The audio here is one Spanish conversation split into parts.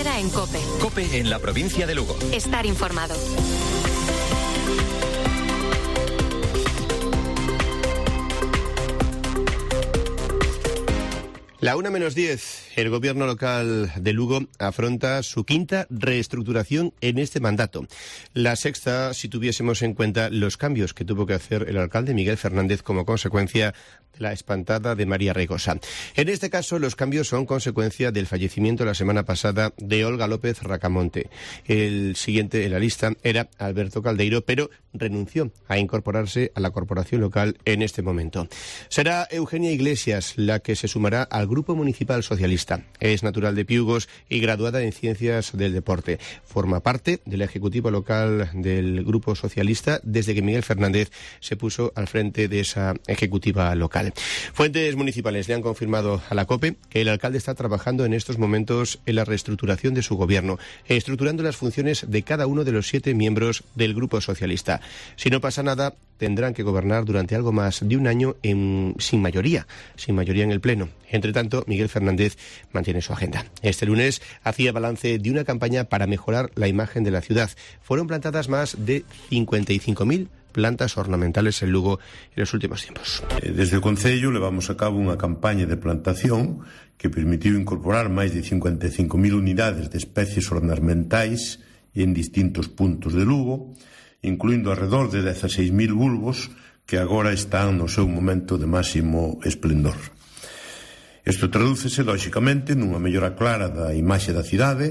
Primavera en COPE. COPE en la provincia de Lugo. Estar informado. La 1:10, el gobierno local de Lugo afronta su quinta reestructuración en este mandato. La sexta, si tuviésemos en cuenta los cambios que tuvo que hacer el alcalde Miguel Fernández como consecuencia de la espantada de María Reigosa. En este caso, los cambios son consecuencia del fallecimiento la semana pasada de Olga López Racamonte. El siguiente en la lista era Alberto Caldeiro, pero renunció a incorporarse a la corporación local en este momento. Será Eugenia Iglesias la que se sumará al Grupo Municipal Socialista. Es natural de Piugos y graduada en Ciencias del Deporte. Forma parte del Ejecutivo local del Grupo Socialista desde que Miguel Fernández se puso al frente de esa ejecutiva local. Fuentes municipales le han confirmado a la COPE que el alcalde está trabajando en estos momentos en la reestructuración de su gobierno, estructurando las funciones de cada uno de los 7 miembros del Grupo Socialista. Si no pasa nada, tendrán que gobernar durante algo más de un año sin mayoría en el Pleno. Entre tanto, Miguel Fernández mantiene su agenda. Este lunes hacía balance de una campaña para mejorar la imagen de la ciudad. Fueron plantadas más de 55.000 plantas ornamentales en Lugo en los últimos tiempos. Desde o Concello levamos a cabo unha campaña de plantación que permitiu incorporar máis de 55.000 unidades de especies ornamentais en distintos puntos de Lugo, incluindo alrededor de 16.000 bulbos que agora están no seu momento de máximo esplendor. Isto tradúcese, lóxicamente, nunha mellora clara da imaxe da cidade.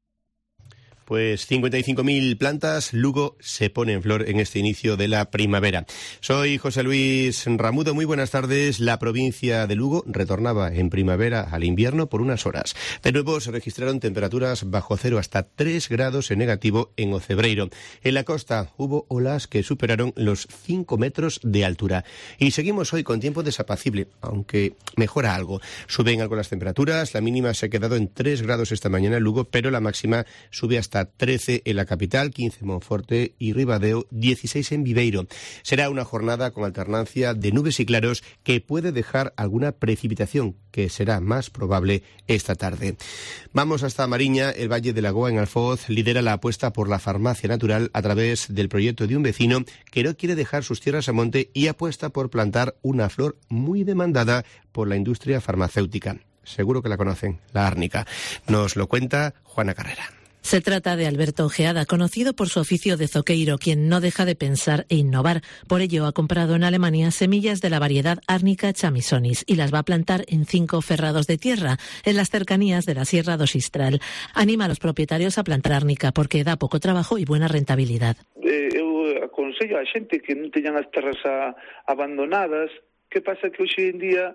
Pues 55.000 plantas, Lugo se pone en flor en este inicio de la primavera. Soy José Luis Ramudo, muy buenas tardes. La provincia de Lugo retornaba en primavera al invierno por unas horas. De nuevo se registraron temperaturas bajo cero hasta 3 grados en negativo en Ocebreiro. En la costa hubo olas que superaron los 5 metros de altura. Y seguimos hoy con tiempo desapacible, aunque mejora algo. Suben algo las temperaturas, la mínima se ha quedado en 3 grados esta mañana en Lugo, pero la máxima sube hasta 13 en la capital, 15 en Monforte y Ribadeo, 16 en Viveiro. Será una jornada con alternancia de nubes y claros que puede dejar alguna precipitación, que será más probable esta tarde. Vamos hasta Mariña. El Valle de Lagoa en Alfoz lidera la apuesta por la farmacia natural a través del proyecto de un vecino que no quiere dejar sus tierras a monte y apuesta por plantar una flor muy demandada por la industria farmacéutica. Seguro que la conocen, la árnica. Nos lo cuenta Juana Carrera. Se trata de Alberto Ojeada, conocido por su oficio de zoqueiro, quien no deja de pensar e innovar. Por ello, ha comprado en Alemania semillas de la variedad Árnica chamisonis y las va a plantar en 5 ferrados de tierra, en las cercanías de la Sierra do Sistral. Anima a los propietarios a plantar árnica porque da poco trabajo y buena rentabilidad. Eu aconsello a xente que non teñan as terras abandonadas. Que pasa que hoxe en día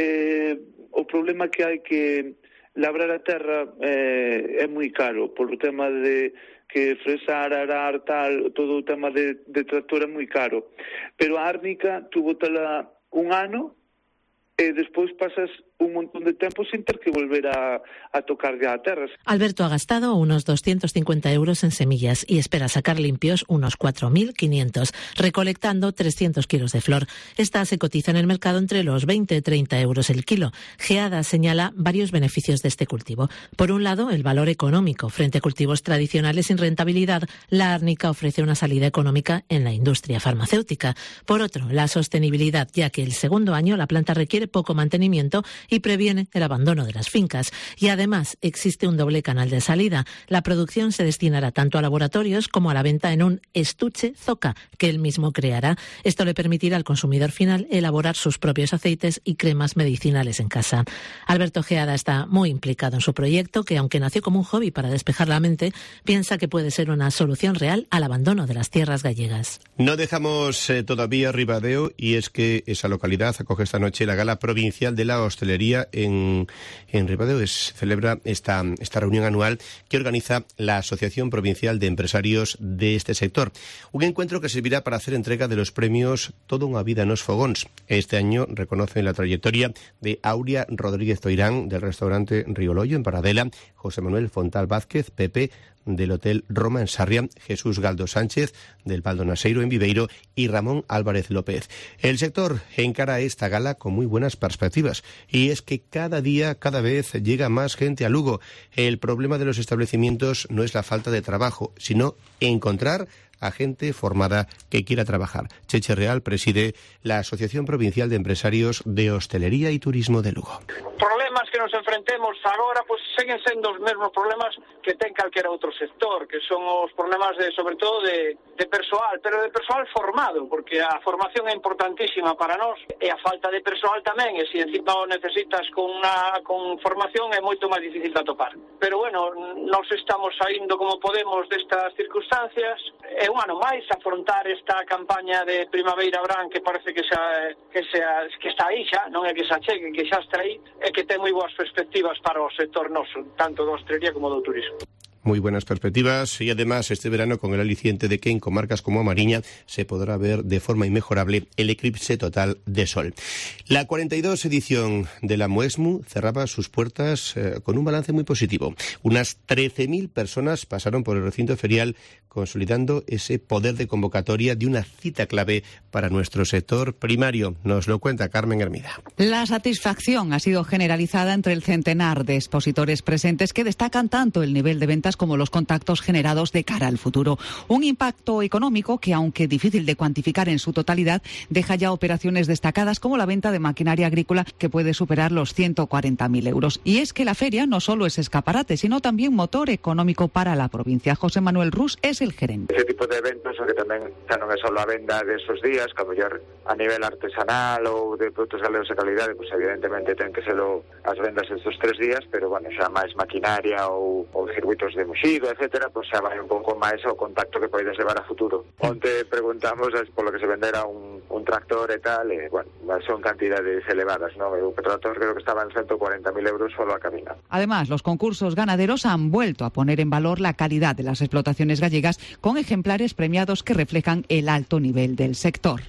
o problema que hai que labrar a terra é moi caro, polo tema de que fresar, arar, tal, todo o tema de tractor é moi caro. Pero a árnica, tú botala un ano e despois pasas un montón de tempo sin ter que volver a tocar ya a terras. Alberto ha gastado unos 250 euros en semillas y espera sacar limpios unos 4.500, recolectando 300 kilos de flor. Esta se cotiza en el mercado entre los 20 y 30 euros el kilo. Geada señala varios beneficios de este cultivo. Por un lado, el valor económico. Frente a cultivos tradicionales sin rentabilidad, la árnica ofrece una salida económica en la industria farmacéutica. Por otro, la sostenibilidad, ya que el segundo año la planta requiere poco mantenimiento y previene el abandono de las fincas. Y además existe un doble canal de salida. La producción se destinará tanto a laboratorios como a la venta en un estuche Zoca, que él mismo creará. Esto le permitirá al consumidor final elaborar sus propios aceites y cremas medicinales en casa. Alberto Geada está muy implicado en su proyecto, que aunque nació como un hobby para despejar la mente, piensa que puede ser una solución real al abandono de las tierras gallegas. No dejamos todavía Ribadeo, y es que esa localidad acoge esta noche la gala provincial de la hostelería en Ribadeo. Celebra esta reunión anual que organiza la Asociación Provincial de Empresarios de este sector. Un encuentro que servirá para hacer entrega de los premios Toda unha vida nos fogóns. Este año reconocen la trayectoria de Aurea Rodríguez Toirán, del restaurante Río Loyo en Paradela, José Manuel Fontal Vázquez, Pepe, del Hotel Roma en Sarria, Jesús Galdo Sánchez del Valdonaseiro en Viveiro y Ramón Álvarez López. El sector encara esta gala con muy buenas perspectivas y es que cada día, cada vez llega más gente a Lugo. El problema de los establecimientos no es la falta de trabajo, sino encontrar a gente formada que quiera trabajar. Cheche Real preside la Asociación Provincial de Empresarios de Hostelería y Turismo de Lugo. Problemas que nos enfrentemos agora, pues seguen sendo os mesmos problemas que ten calquera outro sector, que son os problemas sobre todo de persoal, pero de persoal formado, porque a formación é importantísima para nós, e a falta de persoal tamén, e se encima o necesitas con formación é moito máis difícil de atopar. Pero bueno, nós estamos saindo como podemos destas circunstancias, é un ano máis afrontar esta campaña de Primavera-Verán que parece que está aí xa, non é que se achegue, que xa está aí, e que ten moi boas perspectivas para o sector noso, tanto da hostelería como do turismo. Muy buenas perspectivas y además este verano con el aliciente de que en comarcas como Mariña se podrá ver de forma inmejorable el eclipse total de sol. La 42 edición de la Moesmu cerraba sus puertas con un balance muy positivo. Unas 13.000 personas pasaron por el recinto ferial consolidando ese poder de convocatoria de una cita clave para nuestro sector primario. Nos lo cuenta Carmen Hermida. La satisfacción ha sido generalizada entre el centenar de expositores presentes que destacan tanto el nivel de ventas como los contactos generados de cara al futuro. Un impacto económico que, aunque difícil de cuantificar en su totalidad, deja ya operaciones destacadas como la venta de maquinaria agrícola que puede superar los 140.000 euros. Y es que la feria no solo es escaparate, sino también motor económico para la provincia. José Manuel Rus es el gerente. Ese tipo de eventos, que tamén xa non é só a venda de esos días, que a mellor a nivel artesanal ou de produtos galegos de calidade, pues evidentemente ten que ser as vendas estes 3 días, pero bueno, xa máis maquinaria ou circuitos de muxido, etcétera, pues xa vai un pouco máis ao contacto que podes levar a futuro. Onte preguntamos polo que se vendera un tractor e tal, e bueno, son cantidades elevadas, ¿no? O tractor creo que estaba en 140.000 euros solo a caminar. Además, los concursos ganaderos han vuelto a poner en valor la calidad de las explotaciones gallegas con ejemplares premiados que reflejan el alto nivel del sector.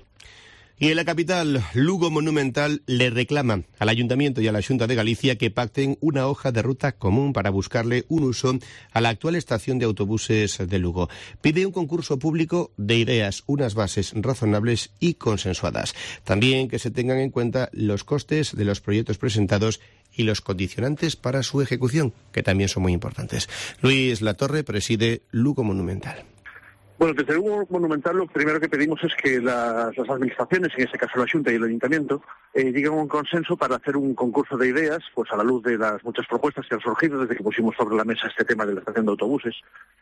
Y en la capital, Lugo Monumental le reclama al Ayuntamiento y a la Xunta de Galicia que pacten una hoja de ruta común para buscarle un uso a la actual estación de autobuses de Lugo. Pide un concurso público de ideas, unas bases razonables y consensuadas. También que se tengan en cuenta los costes de los proyectos presentados y los condicionantes para su ejecución, que también son muy importantes. Luis Latorre preside Lugo Monumental. Bueno, desde Lugo Monumental lo primero que pedimos es que las administraciones, en este caso la Xunta y el Ayuntamiento, lleguen a un consenso para hacer un concurso de ideas, pues a la luz de las muchas propuestas que han surgido desde que pusimos sobre la mesa este tema de la estación de autobuses.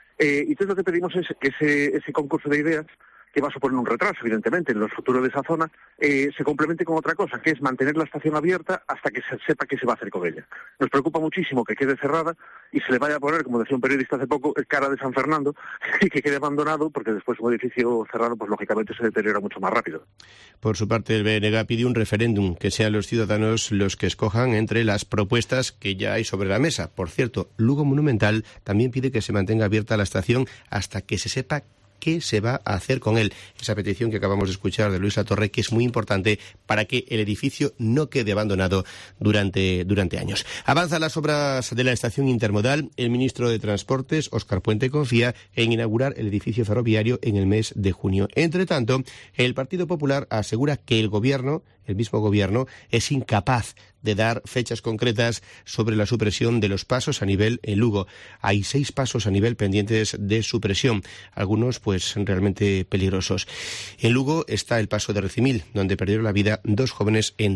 Y entonces lo que pedimos es que ese concurso de ideas, que va a suponer un retraso, evidentemente, en los futuros de esa zona, se complemente con otra cosa, que es mantener la estación abierta hasta que se sepa qué se va a hacer con ella. Nos preocupa muchísimo que quede cerrada y se le vaya a poner, como decía un periodista hace poco, cara de San Fernando, y que quede abandonado, porque después un edificio cerrado, pues lógicamente se deteriora mucho más rápido. Por su parte, el BNG pide un referéndum, que sean los ciudadanos los que escojan entre las propuestas que ya hay sobre la mesa. Por cierto, Lugo Monumental también pide que se mantenga abierta la estación hasta que se sepa qué se va a hacer con él. Esa petición que acabamos de escuchar de Luis Latorre, que es muy importante para que el edificio no quede abandonado durante años. Avanzan las obras de la estación intermodal. El ministro de Transportes, Óscar Puente, confía en inaugurar el edificio ferroviario en el mes de junio. Entre tanto, el Partido Popular asegura que el mismo gobierno, es incapaz de dar fechas concretas sobre la supresión de los pasos a nivel en Lugo. Hay 6 pasos a nivel pendientes de supresión, algunos pues realmente peligrosos. En Lugo está el paso de Recimil, donde perdieron la vida 2 jóvenes en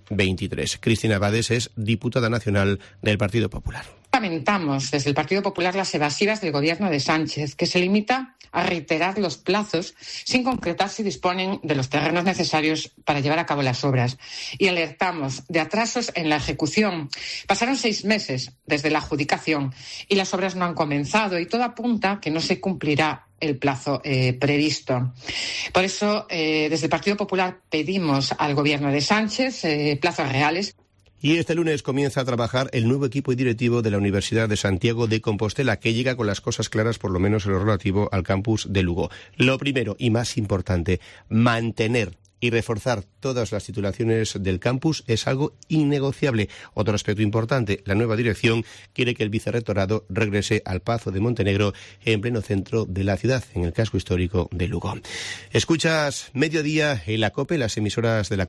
2023. Cristina Bades es diputada nacional del Partido Popular. Lamentamos desde el Partido Popular las evasivas del gobierno de Sánchez, que se limita a reiterar los plazos sin concretar si disponen de los terrenos necesarios para llevar a cabo las obras. Y alertamos de atrasos en la ejecución. Pasaron 6 meses desde la adjudicación y las obras no han comenzado y todo apunta que no se cumplirá el plazo previsto. Por eso, desde el Partido Popular pedimos al gobierno de Sánchez plazos reales. Y este lunes comienza a trabajar el nuevo equipo directivo de la Universidad de Santiago de Compostela, que llega con las cosas claras, por lo menos en lo relativo al campus de Lugo. Lo primero y más importante, mantener y reforzar todas las titulaciones del campus es algo innegociable. Otro aspecto importante, la nueva dirección quiere que el vicerrectorado regrese al Pazo de Montenegro en pleno centro de la ciudad, en el casco histórico de Lugo. Escuchas Mediodía en la COPE, las emisoras de la